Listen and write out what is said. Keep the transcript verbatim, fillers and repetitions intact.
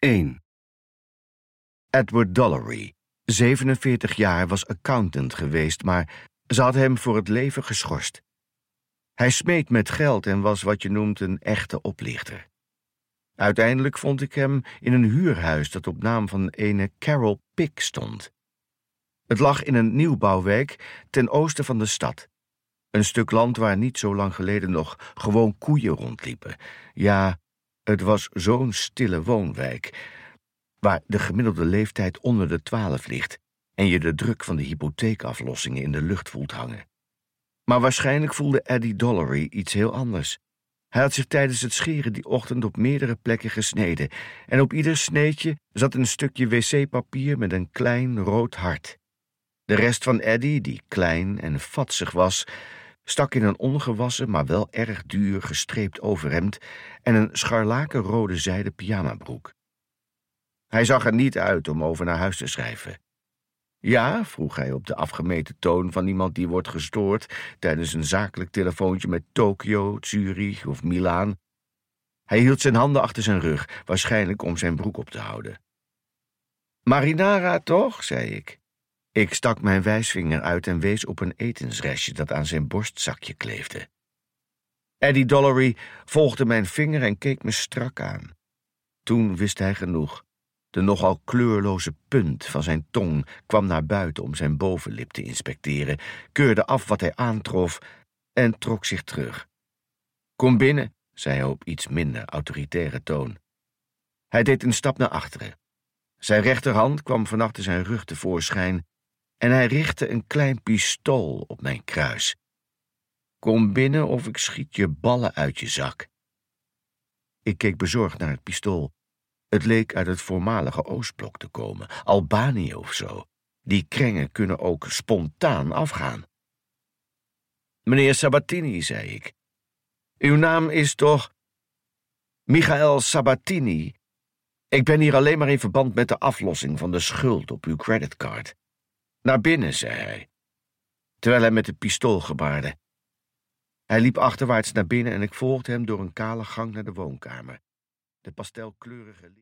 één. Edward Dollery, zevenenveertig jaar, was accountant geweest, maar ze had hem voor het leven geschorst. Hij smeet met geld en was wat je noemt een echte oplichter. Uiteindelijk vond ik hem in een huurhuis dat op naam van ene Carol Pick stond. Het lag in een nieuwbouwwijk ten oosten van de stad. Een stuk land waar niet zo lang geleden nog gewoon koeien rondliepen. Ja, het was zo'n stille woonwijk, waar de gemiddelde leeftijd onder de twaalf ligt en je de druk van de hypotheekaflossingen in de lucht voelt hangen. Maar waarschijnlijk voelde Eddie Dollery iets heel anders. Hij had zich tijdens het scheren die ochtend op meerdere plekken gesneden en op ieder sneetje zat een stukje wc-papier met een klein rood hart. De rest van Eddie, die klein en vatsig was, stak in een ongewassen, maar wel erg duur gestreept overhemd en een scharlakenrode zijden pyjamabroek. Hij zag er niet uit om over naar huis te schrijven. Ja, vroeg hij op de afgemeten toon van iemand die wordt gestoord tijdens een zakelijk telefoontje met Tokio, Zurich of Milaan. Hij hield zijn handen achter zijn rug, waarschijnlijk om zijn broek op te houden. Marinara, toch, zei ik. Ik stak mijn wijsvinger uit en wees op een etensrestje dat aan zijn borstzakje kleefde. Eddie Dollery volgde mijn vinger en keek me strak aan. Toen wist hij genoeg. De nogal kleurloze punt van zijn tong kwam naar buiten om zijn bovenlip te inspecteren, keurde af wat hij aantrof en trok zich terug. Kom binnen, zei hij op iets minder autoritaire toon. Hij deed een stap naar achteren. Zijn rechterhand kwam van achter zijn rug tevoorschijn en hij richtte een klein pistool op mijn kruis. Kom binnen of ik schiet je ballen uit je zak. Ik keek bezorgd naar het pistool. Het leek uit het voormalige Oostblok te komen, Albanië of zo. Die krengen kunnen ook spontaan afgaan. Meneer Sabatini, zei ik. Uw naam is toch Michael Sabatini? Ik ben hier alleen maar in verband met de aflossing van de schuld op uw creditcard. Naar binnen, zei hij, terwijl hij met het pistool gebaarde. Hij liep achterwaarts naar binnen en ik volgde hem door een kale gang naar de woonkamer. De pastelkleurige